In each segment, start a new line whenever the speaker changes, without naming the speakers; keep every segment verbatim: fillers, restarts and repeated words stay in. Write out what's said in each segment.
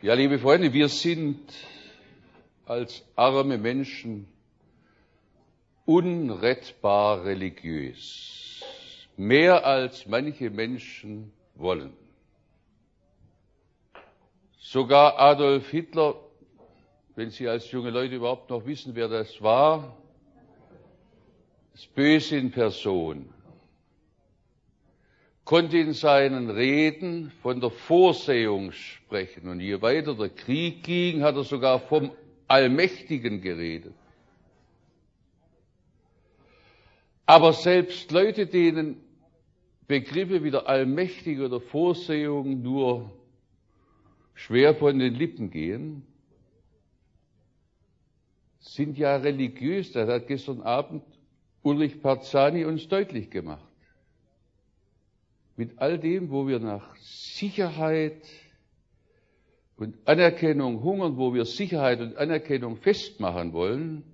Ja, liebe Freunde, wir sind als arme Menschen unrettbar religiös. Mehr als manche Menschen wollen. Sogar Adolf Hitler, wenn Sie als junge Leute überhaupt noch wissen, wer das war, das Böse in Person, konnte in seinen Reden von der Vorsehung sprechen. Und je weiter der Krieg ging, hat er sogar vom Allmächtigen geredet. Aber selbst Leute, denen Begriffe wie der Allmächtige oder Vorsehung nur schwer von den Lippen gehen, sind ja religiös. Das hat gestern Abend Ulrich Parzani uns deutlich gemacht. Mit all dem, wo wir nach Sicherheit und Anerkennung hungern, wo wir Sicherheit und Anerkennung festmachen wollen,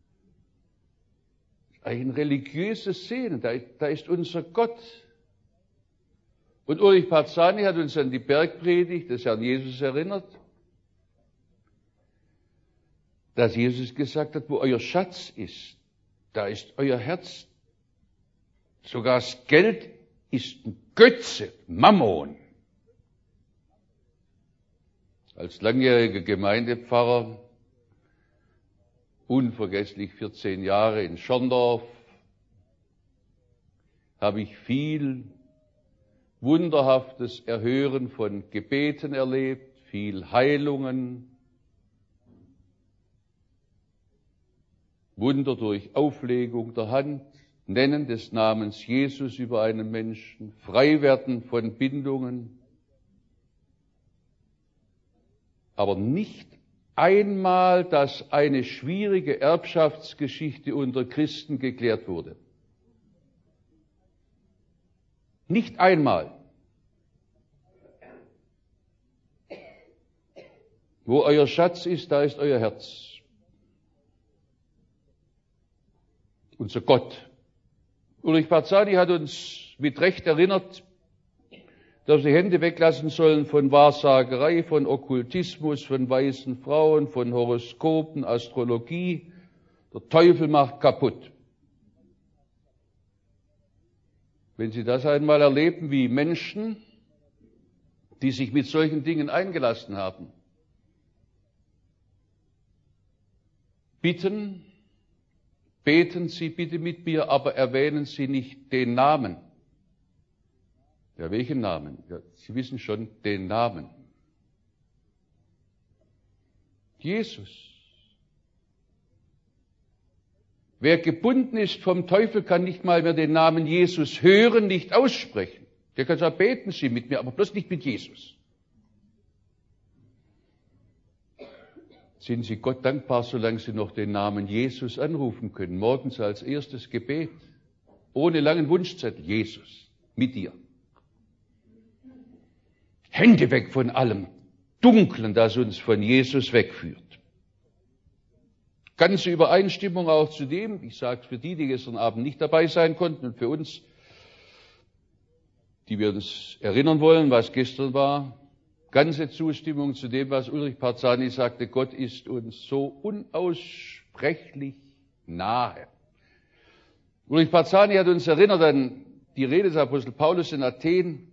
ein religiöses Sehnen, da, da ist unser Gott. Und Ulrich Parzani hat uns an die Bergpredigt des Herrn Jesus erinnert, dass Jesus gesagt hat, wo euer Schatz ist, da ist euer Herz. Sogar das Geld ist ein Götze, Mammon. Als langjähriger Gemeindepfarrer, unvergesslich vierzehn Jahre in Schorndorf, habe ich viel wunderhaftes Erhören von Gebeten erlebt, viel Heilungen, Wunder durch Auflegung der Hand, Nennen des Namens Jesus über einen Menschen, Freiwerden von Bindungen, aber nicht einmal, dass eine schwierige Erbschaftsgeschichte unter Christen geklärt wurde. Nicht einmal. Wo euer Schatz ist, da ist euer Herz. Unser Gott. Ulrich Parzani hat uns mit Recht erinnert, dass wir Hände weglassen sollen von Wahrsagerei, von Okkultismus, von weißen Frauen, von Horoskopen, Astrologie. Der Teufel macht kaputt. Wenn Sie das einmal erleben, wie Menschen, die sich mit solchen Dingen eingelassen haben, bitten, beten Sie bitte mit mir, aber erwähnen Sie nicht den Namen. Ja, welchen Namen? Ja, Sie wissen schon den Namen. Jesus. Wer gebunden ist vom Teufel, kann nicht mal mehr den Namen Jesus hören, nicht aussprechen. Der kann sagen, beten Sie mit mir, aber bloß nicht mit Jesus. Sind Sie Gott dankbar, solange Sie noch den Namen Jesus anrufen können, morgens als erstes Gebet, ohne langen Wunschzettel, Jesus, mit dir. Hände weg von allem Dunklen, das uns von Jesus wegführt. Ganze Übereinstimmung auch zu dem, ich sage es für die, die gestern Abend nicht dabei sein konnten und für uns, die wir uns erinnern wollen, was gestern war, ganze Zustimmung zu dem, was Ulrich Parzani sagte, Gott ist uns so unaussprechlich nahe. Ulrich Parzani hat uns erinnert an die Rede des Apostel Paulus in Athen,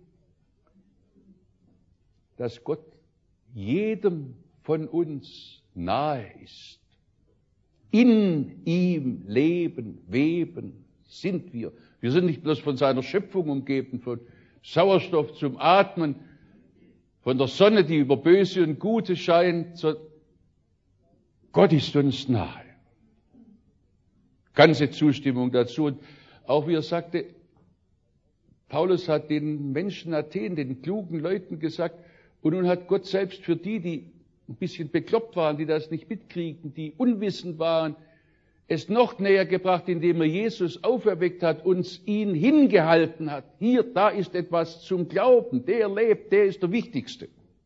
dass Gott jedem von uns nahe ist. In ihm leben, weben sind wir. Wir sind nicht bloß von seiner Schöpfung umgeben, von Sauerstoff zum Atmen, von der Sonne, die über Böse und Gute scheint. Gott ist uns nahe. Ganze Zustimmung dazu. Und auch wie er sagte, Paulus hat den Menschen Athen, den klugen Leuten gesagt, und nun hat Gott selbst für die, die ein bisschen bekloppt waren, die das nicht mitkriegen, die unwissend waren, es noch näher gebracht, indem er Jesus auferweckt hat, uns ihn hingehalten hat. Hier, da ist etwas zum Glauben, der lebt, der ist der Wichtigste.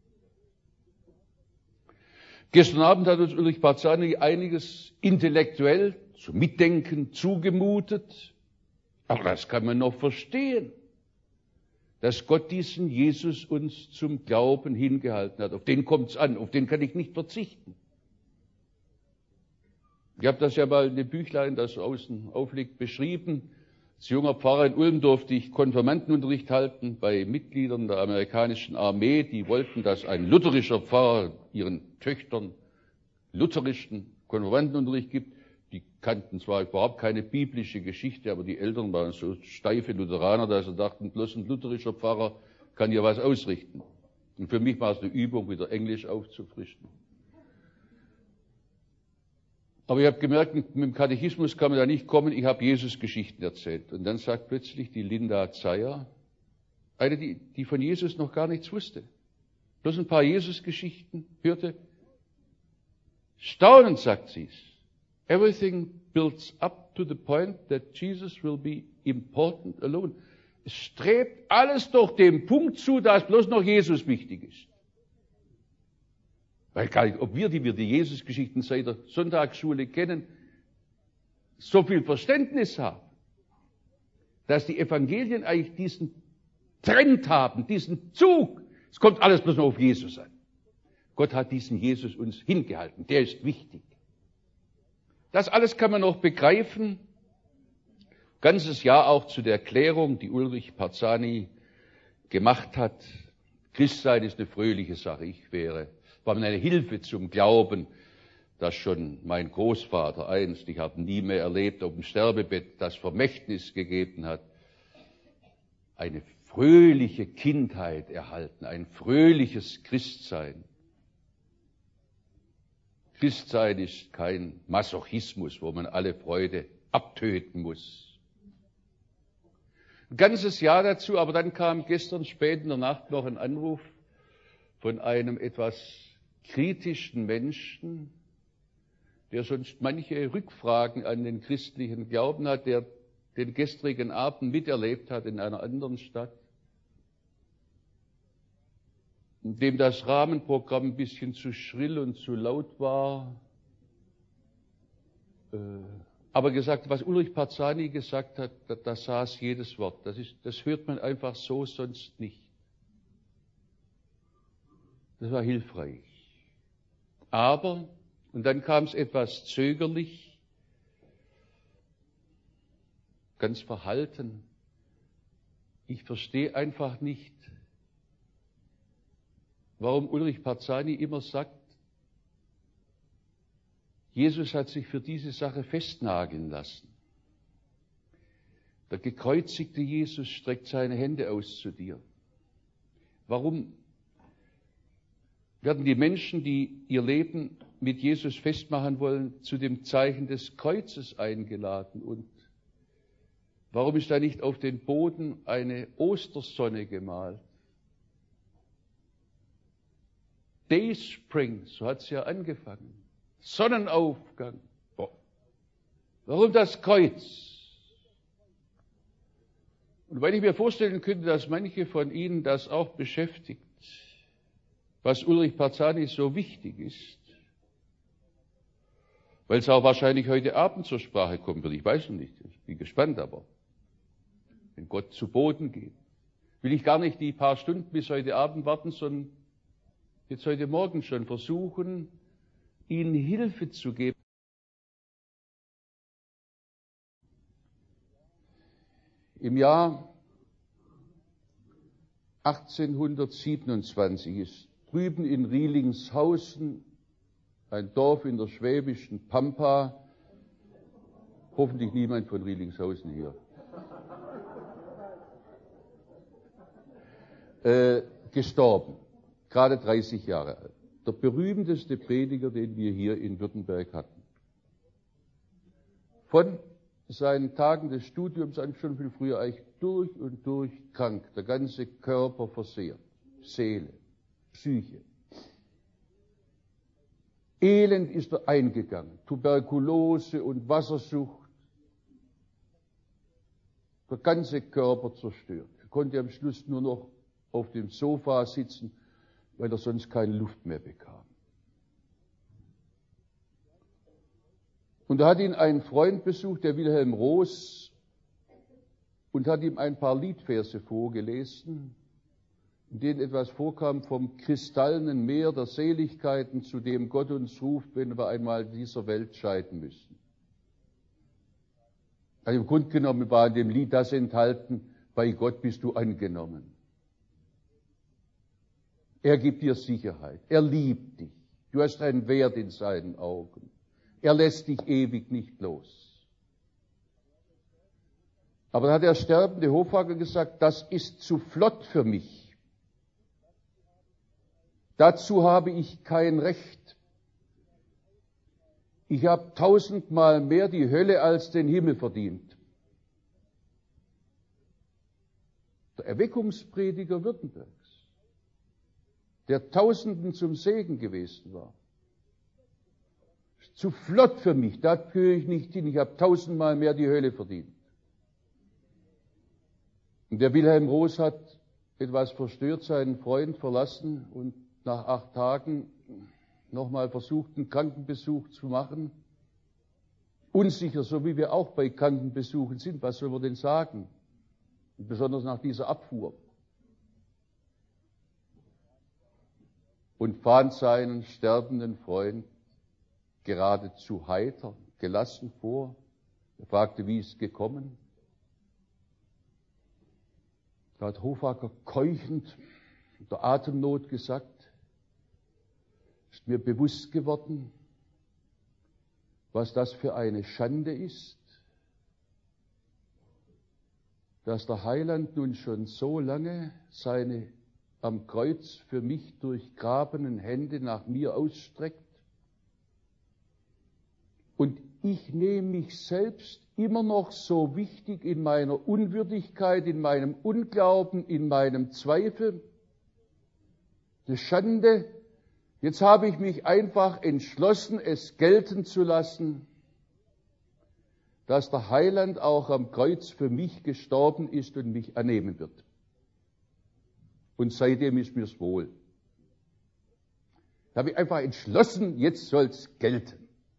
Gestern Abend hat uns Ulrich Parzani einiges intellektuell zum Mitdenken zugemutet, aber das kann man noch verstehen. dass Gott diesen Jesus uns zum Glauben hingehalten hat. Auf den kommt es an, auf den kann ich nicht verzichten. Ich habe das ja mal in dem Büchlein, das außen aufliegt, beschrieben. Als junger Pfarrer in Ulm durfte ich Konfirmandenunterricht halten bei Mitgliedern der amerikanischen Armee. Die wollten, dass ein lutherischer Pfarrer ihren Töchtern lutherischen Konfirmandenunterricht gibt. Die kannten zwar überhaupt keine biblische Geschichte, aber die Eltern waren so steife Lutheraner, dass sie dachten, bloß ein lutherischer Pfarrer kann ja was ausrichten. Und für mich war es eine Übung, wieder Englisch aufzufrischen. Aber ich habe gemerkt, mit dem Katechismus kann man da nicht kommen, ich habe Jesus-Geschichten erzählt. Und dann sagt plötzlich die Linda Zeyer, eine, die, die von Jesus noch gar nichts wusste, bloß ein paar Jesus-Geschichten hörte, staunend sagt sie es. Everything builds up to the point that Jesus will be important alone. Es strebt alles doch dem Punkt zu, dass bloß noch Jesus wichtig ist. Weil gar nicht, ob wir, die wir die Jesus-Geschichten seit der Sonntagsschule kennen, so viel Verständnis haben, dass die Evangelien eigentlich diesen Trend haben, diesen Zug. Es kommt alles bloß noch auf Jesus an. Gott hat diesen Jesus uns hingehalten. Der ist wichtig. Das alles kann man noch begreifen. Ganzes Jahr auch zu der Erklärung, die Ulrich Parzani gemacht hat. Christsein ist eine fröhliche Sache. Ich wäre, war mir eine Hilfe zum Glauben, dass schon mein Großvater einst, ich habe nie mehr erlebt, auf dem Sterbebett das Vermächtnis gegeben hat, eine fröhliche Kindheit erhalten, ein fröhliches Christsein. Christsein ist kein Masochismus, wo man alle Freude abtöten muss. Ein ganzes Jahr dazu, aber dann kam gestern spät in der Nacht noch ein Anruf von einem etwas kritischen Menschen, der sonst manche Rückfragen an den christlichen Glauben hat, der den gestrigen Abend miterlebt hat in einer anderen Stadt, in dem das Rahmenprogramm ein bisschen zu schrill und zu laut war, äh, aber gesagt, was Ulrich Parzani gesagt hat, da, da saß jedes Wort. Das ist, das hört man einfach so sonst nicht. Das war hilfreich. Aber, und dann kam es etwas zögerlich, ganz verhalten. Ich verstehe einfach nicht, warum Ulrich Parzani immer sagt, Jesus hat sich für diese Sache festnageln lassen. Der gekreuzigte Jesus streckt seine Hände aus zu dir. Warum werden die Menschen, die ihr Leben mit Jesus festmachen wollen, zu dem Zeichen des Kreuzes eingeladen? Und warum ist da nicht auf den Boden eine Ostersonne gemalt? Dayspring, so hat es ja angefangen. Sonnenaufgang. Warum das Kreuz? Und wenn ich mir vorstellen könnte, dass manche von Ihnen das auch beschäftigt, was Ulrich Parzani so wichtig ist, weil es auch wahrscheinlich heute Abend zur Sprache kommen wird, ich weiß noch nicht, ich bin gespannt, aber wenn Gott zu Boden geht, will ich gar nicht die paar Stunden bis heute Abend warten, sondern jetzt heute Morgen schon versuchen, Ihnen Hilfe zu geben. Im Jahr achtzehnhundertsiebenundzwanzig ist drüben in Rielingshausen, ein Dorf in der schwäbischen Pampa, hoffentlich niemand von Rielingshausen hier, äh, gestorben, gerade dreißig Jahre alt. Der berühmteste Prediger, den wir hier in Württemberg hatten. Von seinen Tagen des Studiums an schon viel früher eigentlich durch und durch krank, der ganze Körper versehrt, Seele, Psyche. Elend ist er eingegangen, Tuberkulose und Wassersucht, der ganze Körper zerstört. Er konnte am Schluss nur noch auf dem Sofa sitzen, weil er sonst keine Luft mehr bekam. Und da hat ihn ein Freund besucht, der Wilhelm Roos, und hat ihm ein paar Liedverse vorgelesen. in denen etwas vorkam vom kristallenen Meer der Seligkeiten, zu dem Gott uns ruft, wenn wir einmal dieser Welt scheiden müssen. Also im Grunde genommen war in dem Lied das enthalten, bei Gott bist du angenommen. Er gibt dir Sicherheit, er liebt dich, du hast einen Wert in seinen Augen, er lässt dich ewig nicht los. Aber da hat der sterbende Hoffacker gesagt, das ist zu flott für mich. Dazu habe ich kein Recht. Ich habe tausendmal mehr die Hölle als den Himmel verdient. Der Erweckungsprediger Württembergs, der Tausenden zum Segen gewesen war. Zu flott für mich, da gehöre ich nicht hin. Ich habe tausendmal mehr die Hölle verdient. Und der Wilhelm Roos hat etwas verstört seinen Freund verlassen und nach acht Tagen nochmal versucht, einen Krankenbesuch zu machen. Unsicher, so wie wir auch bei Krankenbesuchen sind. Was soll man denn sagen? Und besonders nach dieser Abfuhr. Und fand seinen sterbenden Freund geradezu heiter, gelassen vor. Er fragte, wie ist es gekommen? Da hat Hoffacker keuchend, unter Atemnot gesagt, ist mir bewusst geworden, was das für eine Schande ist, dass der Heiland nun schon so lange seine am Kreuz für mich durchgrabenen Hände nach mir ausstreckt und ich nehme mich selbst immer noch so wichtig in meiner Unwürdigkeit, in meinem Unglauben, in meinem Zweifel. Das ist Schande. Jetzt habe ich mich einfach entschlossen, es gelten zu lassen, dass der Heiland auch am Kreuz für mich gestorben ist und mich annehmen wird. Und seitdem ist mir's wohl. Da habe ich einfach entschlossen, jetzt soll's gelten.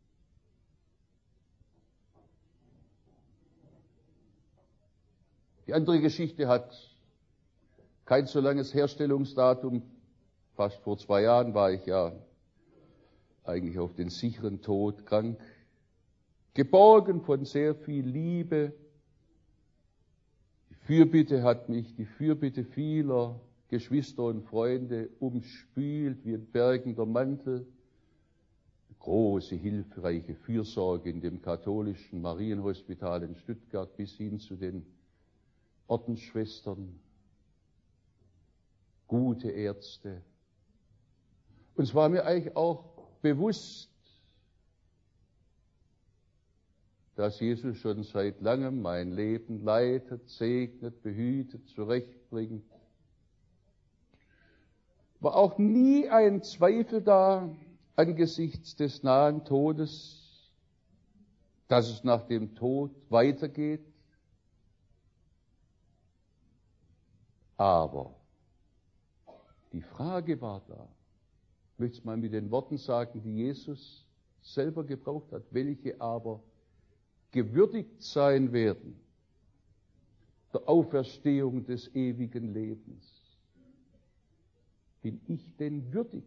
Die andere Geschichte hat kein so langes Herstellungsdatum. Fast vor zwei Jahren war ich ja eigentlich auf den sicheren Tod krank. Geborgen von sehr viel Liebe. Die Fürbitte hat mich, die Fürbitte vieler Geschwister und Freunde umspült wie ein bergender Mantel. Große, hilfreiche Fürsorge in dem katholischen Marienhospital in Stuttgart bis hin zu den Ordensschwestern, gute Ärzte. Und es war mir eigentlich auch bewusst, dass Jesus schon seit langem mein Leben leitet, segnet, behütet, zurechtbringt. War auch nie ein Zweifel da angesichts des nahen Todes, dass es nach dem Tod weitergeht. Aber die Frage war da, ich möchte es mal mit den Worten sagen, die Jesus selber gebraucht hat, welche aber gewürdigt sein werden der Auferstehung des ewigen Lebens. Bin ich denn würdig?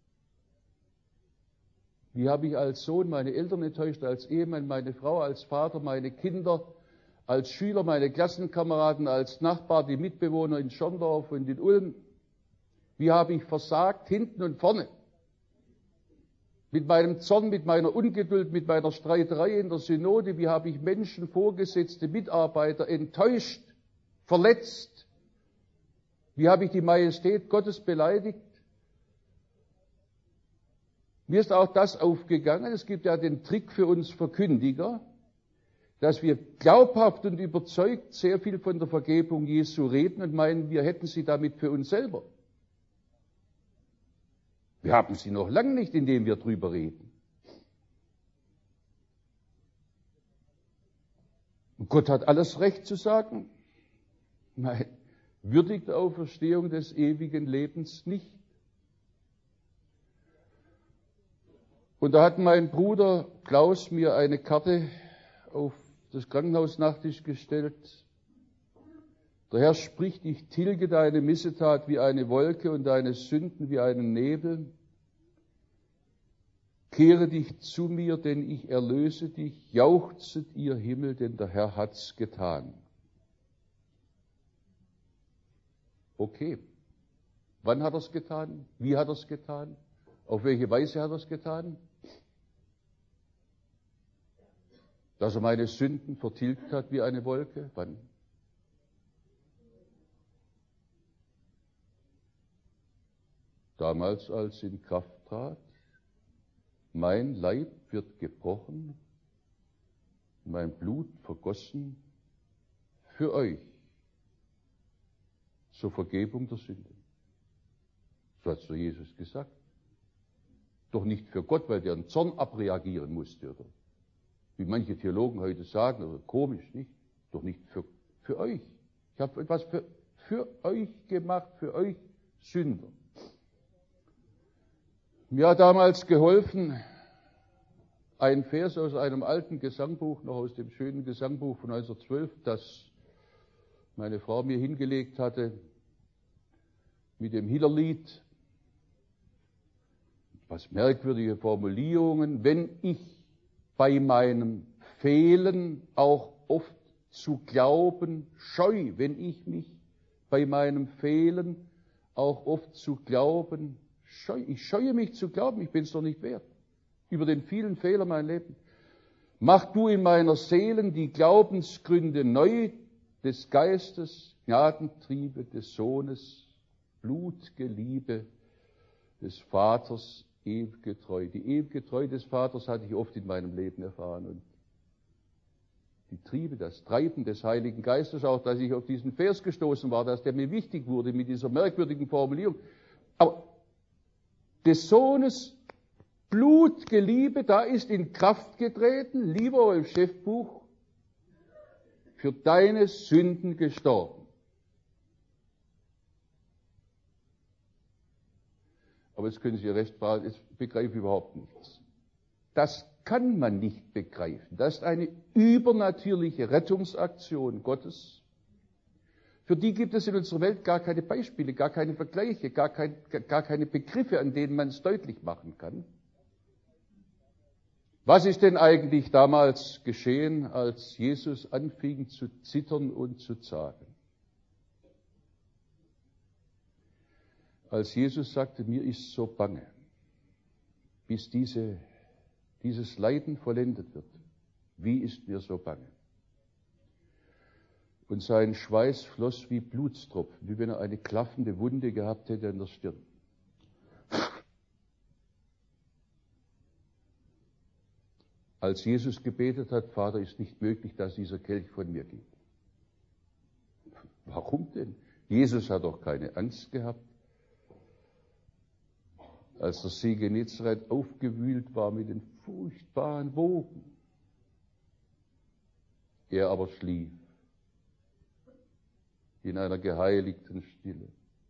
Wie habe ich als Sohn meine Eltern enttäuscht, als Ehemann meine Frau, als Vater meine Kinder, als Schüler meine Klassenkameraden, als Nachbar die Mitbewohner in Schorndorf und in Ulm? Wie habe ich versagt, hinten und vorne? Mit meinem Zorn, mit meiner Ungeduld, mit meiner Streiterei in der Synode, wie habe ich Menschen, Vorgesetzte, Mitarbeiter enttäuscht, verletzt? Wie habe ich die Majestät Gottes beleidigt? Mir ist auch das aufgegangen, es gibt ja den Trick für uns Verkündiger, dass wir glaubhaft und überzeugt sehr viel von der Vergebung Jesu reden und meinen, wir hätten sie damit für uns selber. Wir haben sie noch lange nicht, indem wir drüber reden. Und Gott hat alles Recht zu sagen. Nein, würdigt der Auferstehung des ewigen Lebens nicht. Und da hat mein Bruder Klaus mir eine Karte auf das Krankenhausnachttisch gestellt. Der Herr spricht, ich tilge deine Missetat wie eine Wolke und deine Sünden wie einen Nebel. Kehre dich zu mir, denn ich erlöse dich. Jauchzet ihr Himmel, denn der Herr hat's getan. Okay. Wann hat er's getan? Wie hat er's getan? Auf welche Weise hat er's getan? Dass er meine Sünden vertilgt hat wie eine Wolke? Wann? Damals, als in Kraft trat, mein Leib wird gebrochen, mein Blut vergossen für euch zur Vergebung der Sünde. So hat es doch Jesus gesagt. Doch nicht für Gott, weil der einen Zorn abreagieren musste, oder wie manche Theologen heute sagen, oder komisch, nicht? Doch nicht für, für euch. Ich habe etwas für, für euch gemacht, für euch Sünder. Mir hat damals geholfen, ein Vers aus einem alten Gesangbuch, noch aus dem schönen Gesangbuch von neunzehnhundertzwölf, das meine Frau mir hingelegt hatte, mit dem Hitlerlied. Was merkwürdige Formulierungen. Wenn ich bei meinem Fehlen auch oft zu glauben scheu, wenn ich mich bei meinem Fehlen auch oft zu glauben scheu. Ich scheue mich zu glauben, ich bin es doch nicht wert. Über den vielen Fehlern mein Leben. Mach du in meiner Seele die Glaubensgründe neu, des Geistes, Gnadentriebe, des Sohnes, blutge Liebe des Vaters, ewige Treue. Die ewige Treue des Vaters hatte ich oft in meinem Leben erfahren. Und die Triebe, das Treiben des Heiligen Geistes, auch dass ich auf diesen Vers gestoßen war, dass der mir wichtig wurde mit dieser merkwürdigen Formulierung. Aber des Sohnes blutge Liebe, da ist in Kraft getreten, lieber Rolf Schäffbuch, für deine Sünden gestorben. Aber jetzt können Sie recht behalten, ich begreife überhaupt nichts. Das kann man nicht begreifen. Das ist eine übernatürliche Rettungsaktion Gottes. Für die gibt es in unserer Welt gar keine Beispiele, gar keine Vergleiche, gar, kein, gar keine Begriffe, an denen man es deutlich machen kann. Was ist denn eigentlich damals geschehen, als Jesus anfing zu zittern und zu zagen? Als Jesus sagte, mir ist so bange, bis diese, dieses Leiden vollendet wird. Wie ist mir so bange? Und sein Schweiß floss wie Blutstropfen, wie wenn er eine klaffende Wunde gehabt hätte an der Stirn. Als Jesus gebetet hat, Vater, ist nicht möglich, dass dieser Kelch von mir geht. Warum denn? Jesus hat doch keine Angst gehabt. Als der See Genezareth aufgewühlt war mit den furchtbaren Wogen. Er aber schlief in einer geheiligten Stille.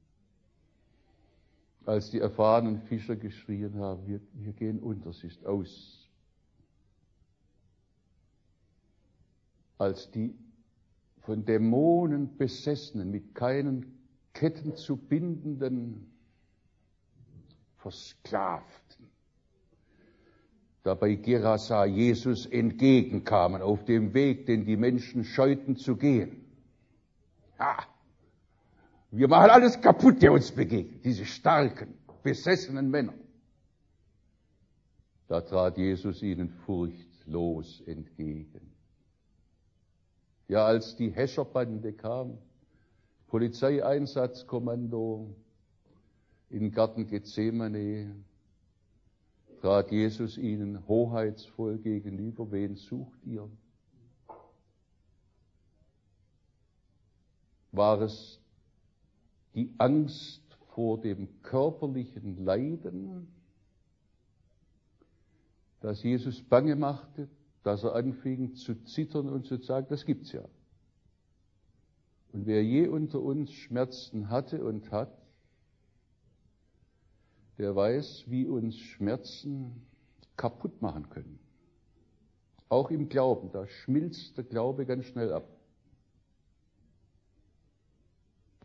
Als die erfahrenen Fischer geschrien haben, wir, wir gehen unter, es ist aus. Als die von Dämonen besessenen, mit keinen Ketten zu bindenden, Versklavten, dabei Gerasa Jesus entgegenkamen, auf dem Weg, den die Menschen scheuten zu gehen. Ha! Wir machen alles kaputt, der uns begegnet, diese starken, besessenen Männer. Da trat Jesus ihnen furchtlos entgegen. Ja, als die Häscherbande kam, Polizeieinsatzkommando in den Garten Gethsemane, trat Jesus ihnen hoheitsvoll gegenüber. Wen sucht ihr? War es die Angst vor dem körperlichen Leiden, das Jesus bange machte, dass er anfing zu zittern und zu sagen, das gibt's ja. Und wer je unter uns Schmerzen hatte und hat, der weiß, wie uns Schmerzen kaputt machen können. Auch im Glauben, da schmilzt der Glaube ganz schnell ab.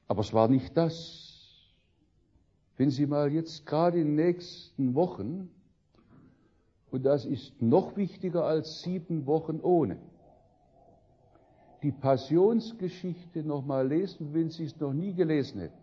Aber es war nicht das. Wenn Sie mal jetzt gerade in den nächsten Wochen, und das ist noch wichtiger als sieben Wochen ohne, die Passionsgeschichte nochmal lesen, wenn Sie es noch nie gelesen hätten,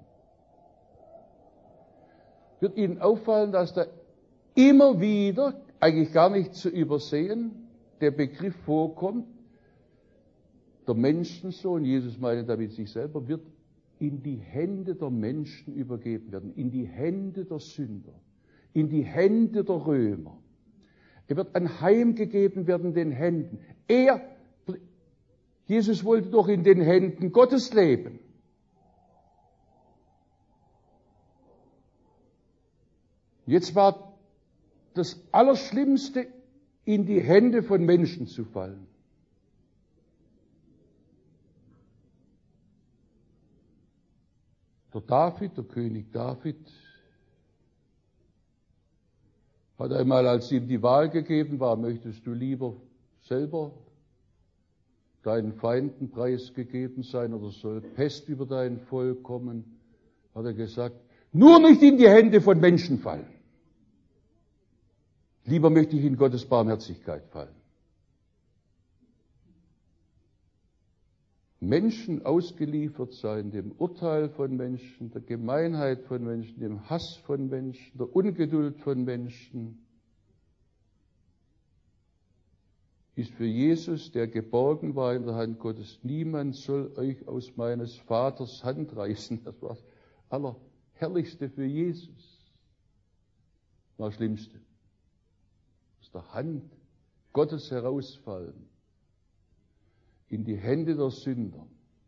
wird Ihnen auffallen, dass da immer wieder, eigentlich gar nicht zu übersehen, der Begriff vorkommt, der Menschensohn, Jesus meine damit sich selber, wird in die Hände der Menschen übergeben werden, in die Hände der Sünder, in die Hände der Römer. Er wird anheimgegeben werden den Händen. Er, Jesus wollte doch in den Händen Gottes leben. Jetzt war das Allerschlimmste, in die Hände von Menschen zu fallen. Der David, der König David, hat einmal, als ihm die Wahl gegeben war, möchtest du lieber selber deinen Feinden preisgegeben sein oder soll Pest über dein Volk kommen, hat er gesagt, nur nicht in die Hände von Menschen fallen. Lieber möchte ich in Gottes Barmherzigkeit fallen. Menschen ausgeliefert sein, dem Urteil von Menschen, der Gemeinheit von Menschen, dem Hass von Menschen, der Ungeduld von Menschen, ist für Jesus, der geborgen war in der Hand Gottes, niemand soll euch aus meines Vaters Hand reißen. Das war das Allerherrlichste für Jesus. Das war das Schlimmste. Aus der Hand Gottes herausfallen in die Hände der Sünder.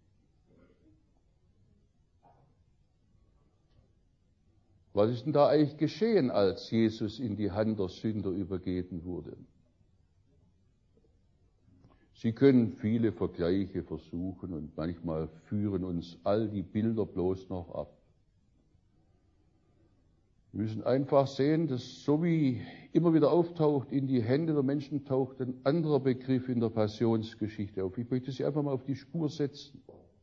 Was ist denn da eigentlich geschehen, als Jesus in die Hand der Sünder übergeben wurde? Sie können viele Vergleiche versuchen und manchmal führen uns all die Bilder bloß noch ab. Wir müssen einfach sehen, dass so wie immer wieder auftaucht, in die Hände der Menschen taucht ein anderer Begriff in der Passionsgeschichte auf. Ich möchte Sie einfach mal auf die Spur setzen.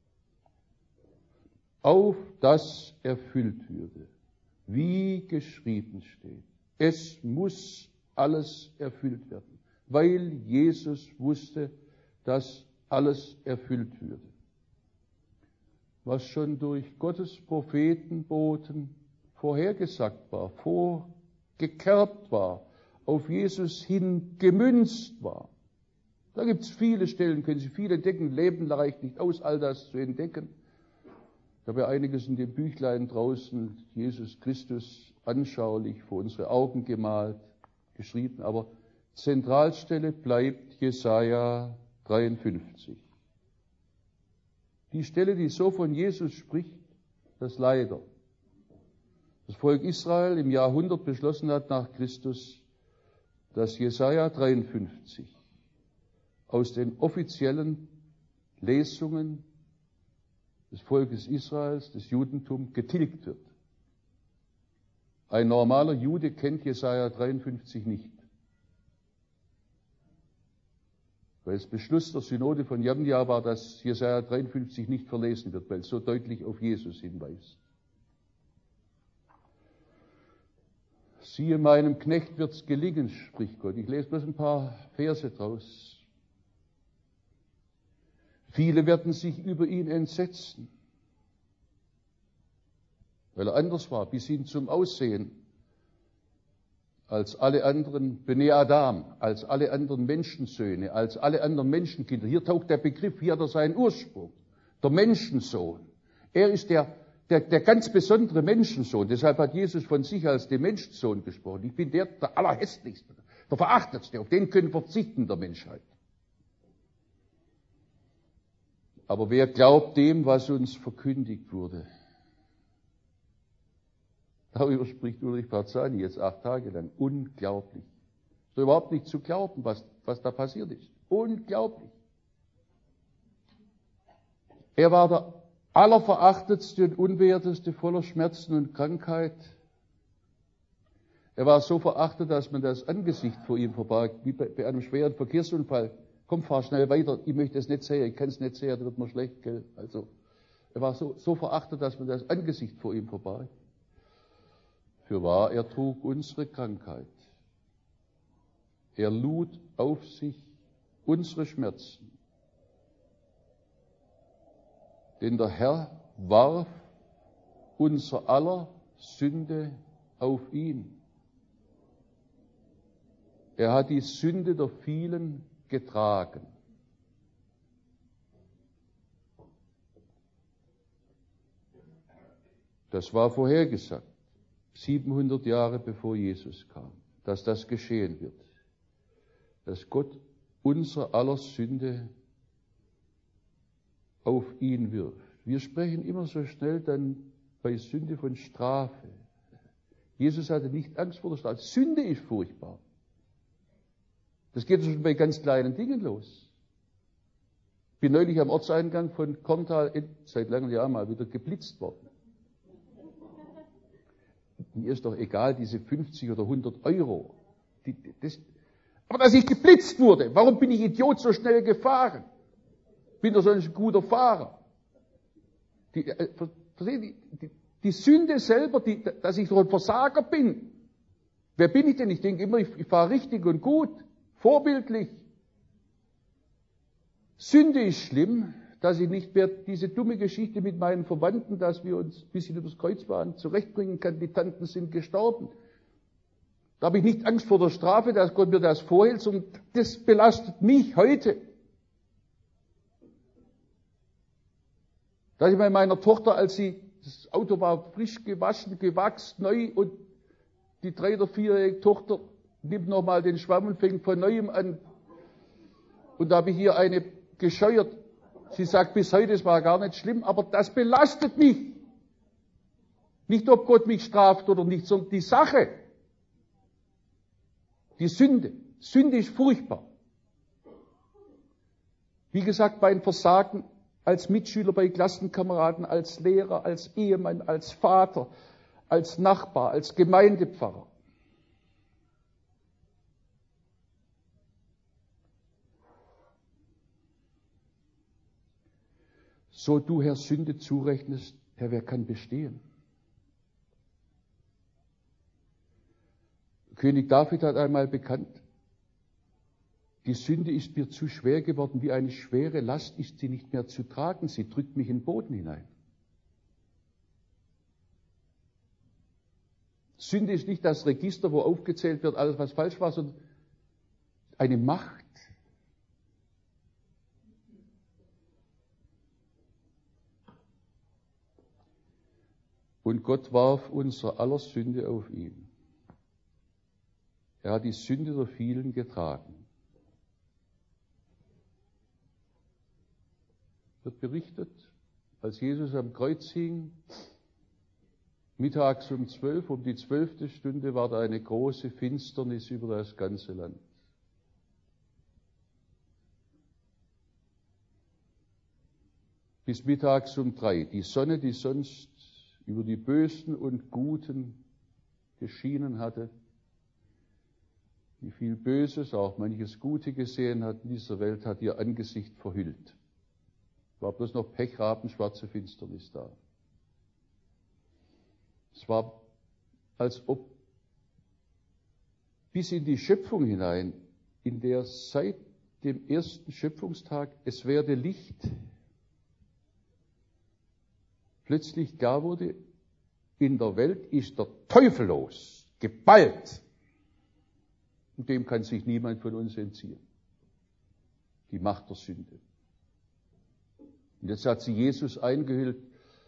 Auf das erfüllt würde, wie geschrieben steht. Es muss alles erfüllt werden, weil Jesus wusste, dass alles erfüllt würde. Was schon durch Gottes Prophetenboten vorhergesagt war, vorgekerbt war, auf Jesus hin gemünzt war. Da gibt es viele Stellen, können Sie viele entdecken, Leben reicht nicht aus, all das zu entdecken. Ich habe ja einiges in dem Büchlein draußen, Jesus Christus anschaulich vor unsere Augen gemalt, geschrieben, aber Zentralstelle bleibt Jesaja dreiundfünfzig. Die Stelle, die so von Jesus spricht, dass leider das Volk Israel im Jahrhundert beschlossen hat nach Christus, dass Jesaja dreiundfünfzig aus den offiziellen Lesungen des Volkes Israels, des Judentums, getilgt wird. Ein normaler Jude kennt Jesaja dreiundfünfzig nicht. Weil es Beschluss der Synode von Jamnia war, dass Jesaja dreiundfünfzig nicht verlesen wird, weil es so deutlich auf Jesus hinweist. Siehe, meinem Knecht wird's gelingen, spricht Gott. Ich lese bloß ein paar Verse draus. Viele werden sich über ihn entsetzen, weil er anders war, bis hin zum Aussehen, als alle anderen Bene Adam, als alle anderen Menschensöhne, als alle anderen Menschenkinder. Hier taucht der Begriff, hier hat er seinen Ursprung. Der Menschensohn. Er ist der, der, der ganz besondere Menschensohn. Deshalb hat Jesus von sich als dem Menschensohn gesprochen. Ich bin der, der Allerhässlichste, der Verachtetste. Auf den können wir verzichten der Menschheit. Aber wer glaubt dem, was uns verkündigt wurde? Darüber spricht Ulrich Barzani jetzt acht Tage lang. Unglaublich. So überhaupt nicht zu glauben, was, was da passiert ist. Unglaublich. Er war der allerverachtetste und unwerteste, voller Schmerzen und Krankheit. Er war so verachtet, dass man das Angesicht vor ihm verbarg, wie bei, bei einem schweren Verkehrsunfall. Komm, fahr schnell weiter, ich möchte es nicht sehen, ich kann es nicht sehen, da wird mir schlecht, gell? Also, Er war so, so verachtet, dass man das Angesicht vor ihm verbarg. Fürwahr, er trug unsere Krankheit. Er lud auf sich unsere Schmerzen. Denn der Herr warf unser aller Sünde auf ihn. Er hat die Sünde der vielen getragen. Das war vorhergesagt, siebenhundert Jahre bevor Jesus kam, dass das geschehen wird. Dass Gott unser aller Sünde auf ihn wirft. Wir sprechen immer so schnell dann bei Sünde von Strafe. Jesus hatte nicht Angst vor der Strafe. Sünde ist furchtbar. Das geht schon bei ganz kleinen Dingen los. Ich bin neulich am Ortseingang von Korntal seit langem Jahr mal wieder geblitzt worden. Mir ist doch egal, diese fünfzig oder hundert Euro. Die, das, aber dass ich geblitzt wurde, warum bin ich Idiot so schnell gefahren? Bin doch so ein guter Fahrer. Die, äh, verstehen die, die, die Sünde selber, die, dass ich so ein Versager bin. Wer bin ich denn? Ich denke immer, ich, ich fahre richtig und gut, vorbildlich. Sünde ist schlimm, dass ich nicht mehr diese dumme Geschichte mit meinen Verwandten, dass wir uns ein bisschen übers Kreuz fahren, zurechtbringen kann. Die Tanten sind gestorben. Da habe ich nicht Angst vor der Strafe, dass Gott mir das vorhält, sondern das belastet mich heute. Dass ich bei meiner Tochter, als sie, das Auto war frisch gewaschen, gewachst, neu, und die drei- oder vierjährige Tochter nimmt nochmal den Schwamm und fängt von Neuem an. Und da habe ich hier eine gescheuert. Sie sagt bis heute, es war gar nicht schlimm, aber das belastet mich. Nicht, ob Gott mich straft oder nicht, sondern die Sache. Die Sünde. Sünde ist furchtbar. Wie gesagt, mein Versagen als Mitschüler, bei Klassenkameraden, als Lehrer, als Ehemann, als Vater, als Nachbar, als Gemeindepfarrer. So du, Herr, Sünde zurechnest, Herr, wer kann bestehen? König David hat einmal bekannt, die Sünde ist mir zu schwer geworden, wie eine schwere Last ist sie nicht mehr zu tragen, sie drückt mich in den Boden hinein. Sünde ist nicht das Register, wo aufgezählt wird, alles was falsch war, sondern eine Macht. Und Gott warf unser aller Sünde auf ihn. Er hat die Sünde der vielen getragen. Wird berichtet, als Jesus am Kreuz hing, mittags um zwölf, um die zwölfte Stunde war da eine große Finsternis über das ganze Land. Bis mittags um drei. Die Sonne, die sonst über die Bösen und Guten geschienen hatte, die viel Böses, auch manches Gute gesehen hat in dieser Welt, hat ihr Angesicht verhüllt. Es war bloß noch pechrabenschwarze Finsternis da. Es war, als ob bis in die Schöpfung hinein, in der seit dem ersten Schöpfungstag es werde Licht, plötzlich klar wurde, in der Welt ist der Teufel los, geballt. Und dem kann sich niemand von uns entziehen. Die Macht der Sünde. Und jetzt hat sie Jesus eingehüllt.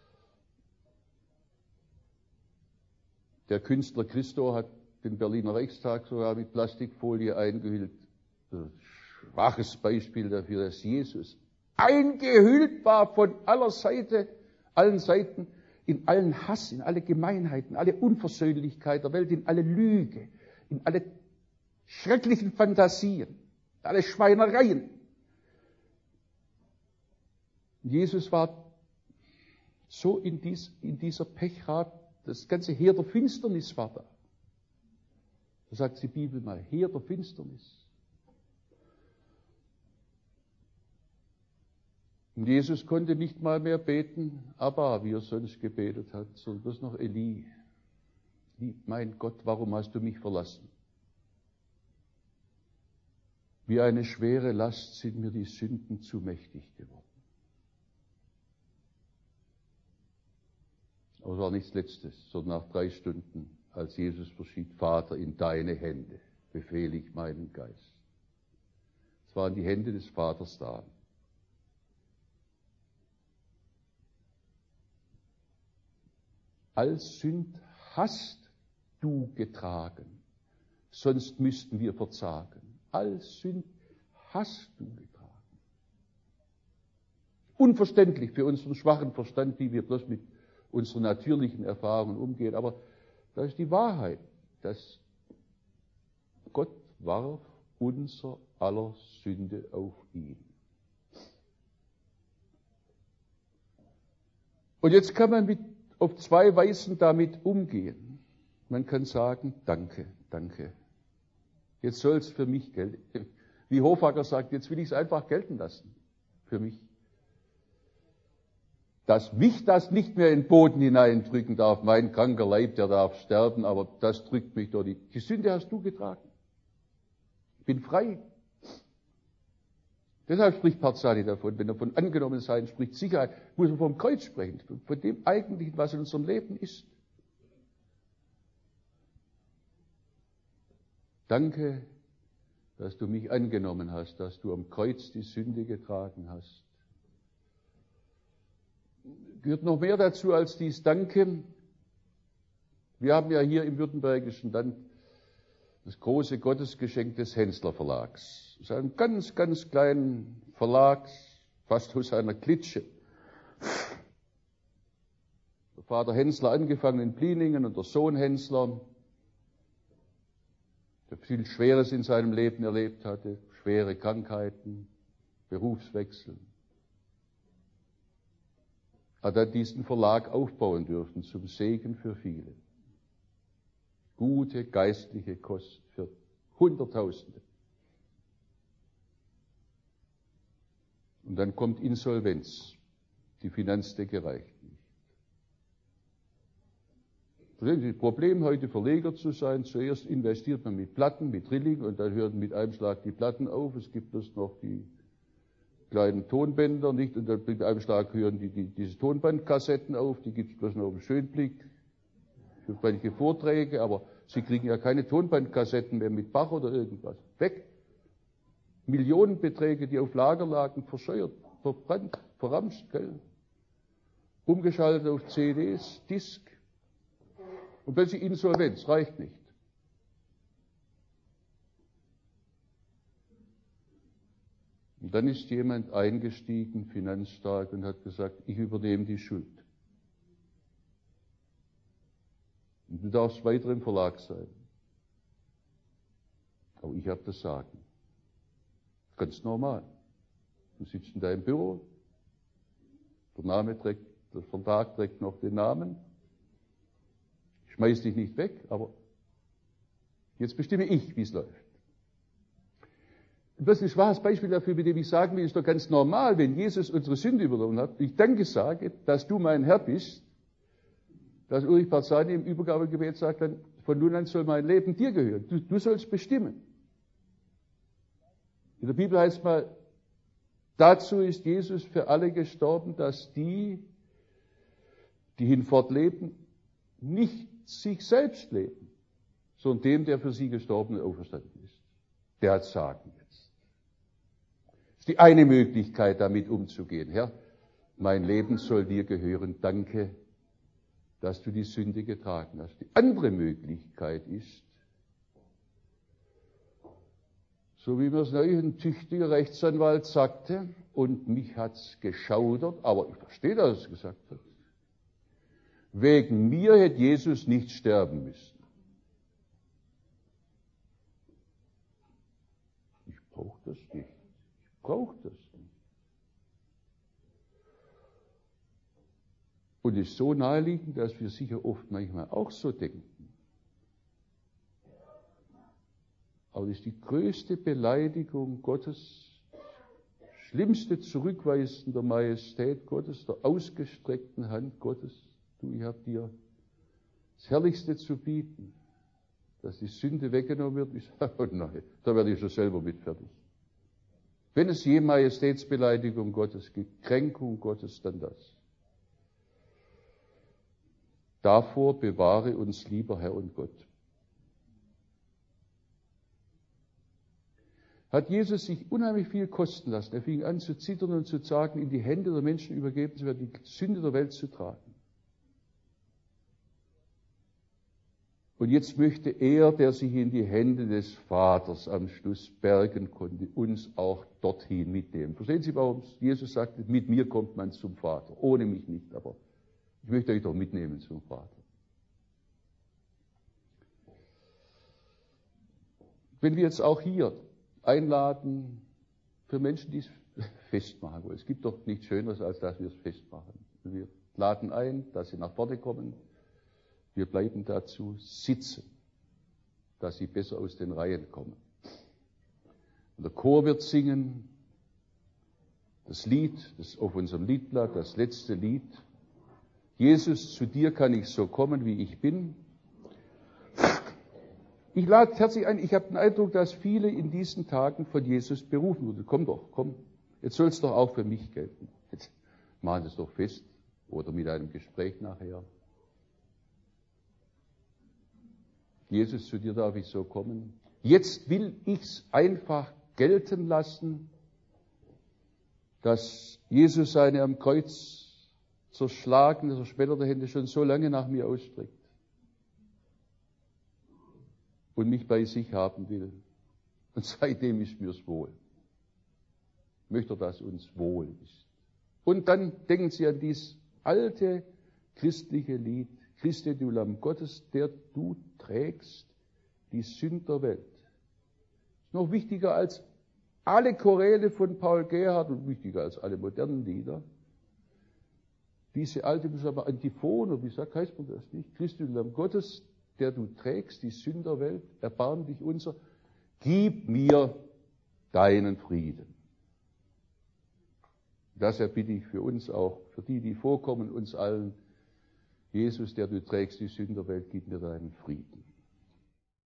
Der Künstler Christo hat den Berliner Reichstag sogar mit Plastikfolie eingehüllt. Ein schwaches Beispiel dafür, dass Jesus eingehüllt war von aller Seite, allen Seiten, in allen Hass, in alle Gemeinheiten, alle Unversöhnlichkeit der Welt, in alle Lüge, in alle schrecklichen Fantasien, alle Schweinereien. Jesus war so in, dies, in dieser Pechrat, das ganze Heer der Finsternis war da. Da sagt die Bibel mal, Heer der Finsternis. Und Jesus konnte nicht mal mehr beten, Abba, wie er sonst gebetet hat, sondern bloß noch Eli. Mein Gott, warum hast du mich verlassen? Wie eine schwere Last sind mir die Sünden zu mächtig geworden. Aber es war nichts Letztes, sondern nach drei Stunden, als Jesus verschied, Vater, in deine Hände befehle ich meinen Geist. Es waren die Hände des Vaters da. Als Sünd hast du getragen, sonst müssten wir verzagen. Als Sünd hast du getragen. Unverständlich für unseren schwachen Verstand, wie wir bloß mit unseren natürlichen Erfahrungen umgehen. Aber das ist die Wahrheit, dass Gott warf unser aller Sünde auf ihn. Und jetzt kann man mit, auf zwei Weisen damit umgehen. Man kann sagen, danke, danke. Jetzt soll es für mich gelten. Wie Hofacker sagt, jetzt will ich es einfach gelten lassen. Für mich. Dass mich das nicht mehr in den Boden hineindrücken darf, mein kranker Leib, der darf sterben, aber das drückt mich doch nicht. Die Sünde hast du getragen. Ich bin frei. Deshalb spricht Parzani davon, wenn er von Angenommensein spricht, Sicherheit, muss er vom Kreuz sprechen, von dem Eigentlichen, was in unserem Leben ist. Danke, dass du mich angenommen hast, dass du am Kreuz die Sünde getragen hast. Gehört noch mehr dazu als dies Danke. Wir haben ja hier im württembergischen Land das große Gottesgeschenk des Hensler Verlags. Das ist ein ganz, ganz kleiner Verlag, fast aus einer Klitsche. Der Vater Hensler angefangen in Pliningen und der Sohn Hensler, der viel Schweres in seinem Leben erlebt hatte, schwere Krankheiten, Berufswechsel, hat er diesen Verlag aufbauen dürfen, zum Segen für viele. Gute geistliche Kost für Hunderttausende. Und dann kommt Insolvenz. Die Finanzdecke reicht nicht. Verstehen Sie, das Problem heute Verleger zu sein, zuerst investiert man mit Platten, mit Drilling und dann hören mit einem Schlag die Platten auf. Es gibt bloß noch die kleinen Tonbänder, nicht? Und dann mit einem Schlag hören die, die diese Tonbandkassetten auf, die gibt es bloß noch auf den Schönblick. Für manche Vorträge, aber Sie kriegen ja keine Tonbandkassetten mehr mit Bach oder irgendwas. Weg. Millionenbeträge, die auf Lager lagen, verscheuert, verbrannt, verramscht, gell? Umgeschaltet auf C Ds, Disk. Und plötzlich Insolvenz, reicht nicht. Und dann ist jemand eingestiegen, finanzstark, und hat gesagt, ich übernehme die Schuld. Und du darfst weiter im Verlag sein. Aber ich habe das Sagen. Ganz normal. Du sitzt in deinem Büro, der Name trägt, der Verlag trägt noch den Namen. Ich schmeiß dich nicht weg, aber jetzt bestimme ich, wie es läuft. Das ist ein schwaches Beispiel dafür, mit dem ich sagen will, ist doch ganz normal, wenn Jesus unsere Sünde übernommen hat, ich danke sage, dass du mein Herr bist, dass Ulrich Parzani im Übergabegebet sagt, dann, von nun an soll mein Leben dir gehören. Du, du sollst bestimmen. In der Bibel heißt mal, dazu ist Jesus für alle gestorben, dass die, die hinfort leben, nicht sich selbst leben, sondern dem, der für sie gestorben und auferstanden ist. Der hat Sagen jetzt. Das ist die eine Möglichkeit, damit umzugehen. Herr, mein Leben soll dir gehören. Danke, dass du die Sünde getragen hast. Die andere Möglichkeit ist, so wie mir es neulich ein tüchtiger Rechtsanwalt sagte, und mich hat's geschaudert, aber ich verstehe, dass er es gesagt hat. Wegen mir hätte Jesus nicht sterben müssen. Ich brauche das nicht. Ich brauche das nicht. Und es ist so naheliegend, dass wir sicher oft manchmal auch so denken. Aber das ist die größte Beleidigung Gottes, schlimmste Zurückweisen der Majestät Gottes, der ausgestreckten Hand Gottes. Du, ich habe dir das Herrlichste zu bieten, dass die Sünde weggenommen wird. Ich sage, oh nein, da werde ich schon selber mit fertig. Wenn es je Majestätsbeleidigung Gottes gibt, Kränkung Gottes, dann das. Davor bewahre uns, lieber Herr und Gott. Hat Jesus sich unheimlich viel kosten lassen. Er fing an zu zittern und zu sagen, in die Hände der Menschen übergeben zu werden, die Sünde der Welt zu tragen. Und jetzt möchte er, der sich in die Hände des Vaters am Schluss bergen konnte, uns auch dorthin mitnehmen. Verstehen Sie, warum Jesus sagte, mit mir kommt man zum Vater, ohne mich nicht, aber ich möchte euch doch mitnehmen zum Vater. Wenn wir jetzt auch hier einladen für Menschen, die es festmachen wollen. Es gibt doch nichts Schöneres, als dass wir es festmachen. Wir laden ein, dass sie nach vorne kommen. Wir bleiben dazu sitzen, dass sie besser aus den Reihen kommen. Und der Chor wird singen, das Lied, das auf unserem Liedblatt, das letzte Lied. Jesus, zu dir kann ich so kommen, wie ich bin. Ich lade herzlich ein, ich habe den Eindruck, dass viele in diesen Tagen von Jesus berufen wurden. Komm doch, komm, jetzt soll es doch auch für mich gelten. Jetzt machen Sie es doch fest oder mit einem Gespräch nachher. Jesus, zu dir darf ich so kommen. Jetzt will ich's einfach gelten lassen, dass Jesus seine am Kreuz zerschlagene, zerschmetterte Hände schon so lange nach mir ausstreckt und mich bei sich haben will. Und seitdem ist mir's wohl. Möchte er, dass uns wohl ist. Und dann denken Sie an dieses alte christliche Lied, Christe, du Lamm Gottes, der du trägst die Sünd der Welt. Ist noch wichtiger als alle Choräle von Paul Gerhardt und wichtiger als alle modernen Lieder. Diese alte Antiphon, oder wie sagt, heißt man das nicht? Christe, du Lamm Gottes, der du trägst die Sünd der Welt, erbarm dich unser, gib mir deinen Frieden. Das erbitte ich für uns auch, für die, die vorkommen, uns allen. Jesus, der du trägst die Sünd der Welt, gib mir deinen Frieden.